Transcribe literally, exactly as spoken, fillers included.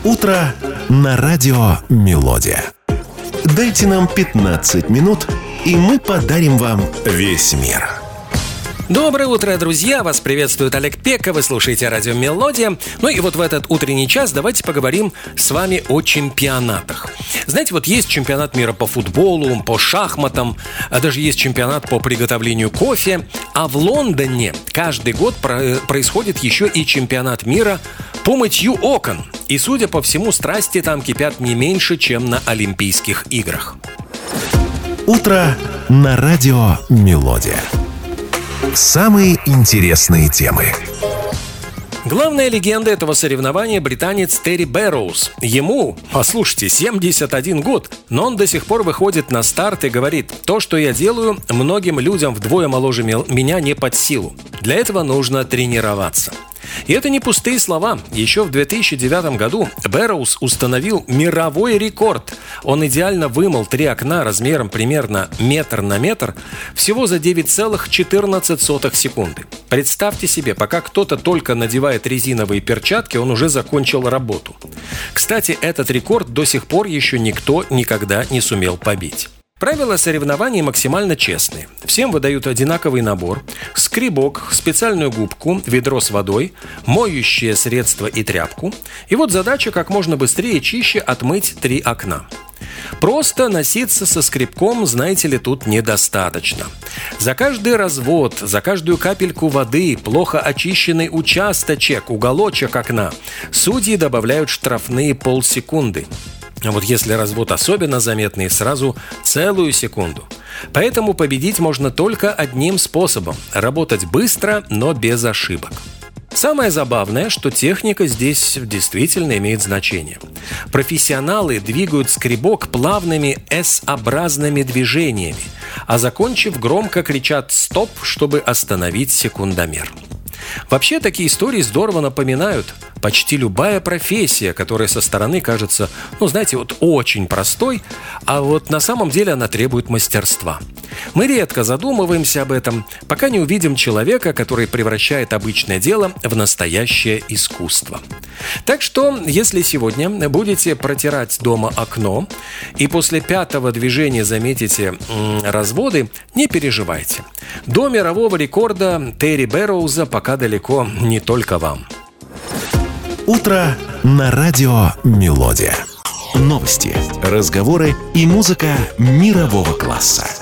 Утро на радио «Мелодия». Дайте нам пятнадцать минут, и мы подарим вам весь мир. Доброе утро, друзья! Вас приветствует Олег Пека, вы слушаете радио «Мелодия». Ну и вот в этот утренний час давайте поговорим с вами о чемпионатах. Знаете, вот есть чемпионат мира по футболу, по шахматам, а даже есть чемпионат по приготовлению кофе. А в Лондоне каждый год происходит еще и чемпионат мира по мытью окон. И, судя по всему, страсти там кипят не меньше, чем на Олимпийских играх. Утро на радио «Мелодия». Самые интересные темы. Главная легенда этого соревнования – британец Терри Бэрроуз. Ему, послушайте, семьдесят один год, но он до сих пор выходит на старт и говорит: «То, что я делаю, многим людям вдвое моложе меня не под силу. Для этого нужно тренироваться». И это не пустые слова. Еще в две тысячи девятом году Бэрроуз установил мировой рекорд. Он идеально вымыл три окна размером примерно метр на метр всего за девять целых четырнадцать сотых секунды. Представьте себе, пока кто-то только надевает резиновые перчатки, он уже закончил работу. Кстати, этот рекорд до сих пор еще никто никогда не сумел побить. Правила соревнований максимально честные. Всем выдают одинаковый набор: скребок, специальную губку, ведро с водой, моющее средство и тряпку. И вот задача как можно быстрее и чище отмыть три окна. Просто носиться со скребком, знаете ли, тут недостаточно. За каждый развод, за каждую капельку воды, плохо очищенный участочек, уголочек окна судьи добавляют штрафные полсекунды. А вот если развод особенно заметный, сразу целую секунду. Поэтому победить можно только одним способом – работать быстро, но без ошибок. Самое забавное, что техника здесь действительно имеет значение. Профессионалы двигают скребок плавными эс-образными движениями, а закончив, громко кричат «стоп», чтобы остановить секундомер. Вообще, такие истории здорово напоминают почти любая профессия, которая со стороны кажется, ну, знаете, вот очень простой, а вот на самом деле она требует мастерства. Мы редко задумываемся об этом, пока не увидим человека, который превращает обычное дело в настоящее искусство. Так что, если сегодня будете протирать дома окно и после пятого движения заметите м- разводы, не переживайте. До мирового рекорда Терри Бэрроуза пока далеко не только вам. Утро на радио «Мелодия». Новости, разговоры и музыка мирового класса.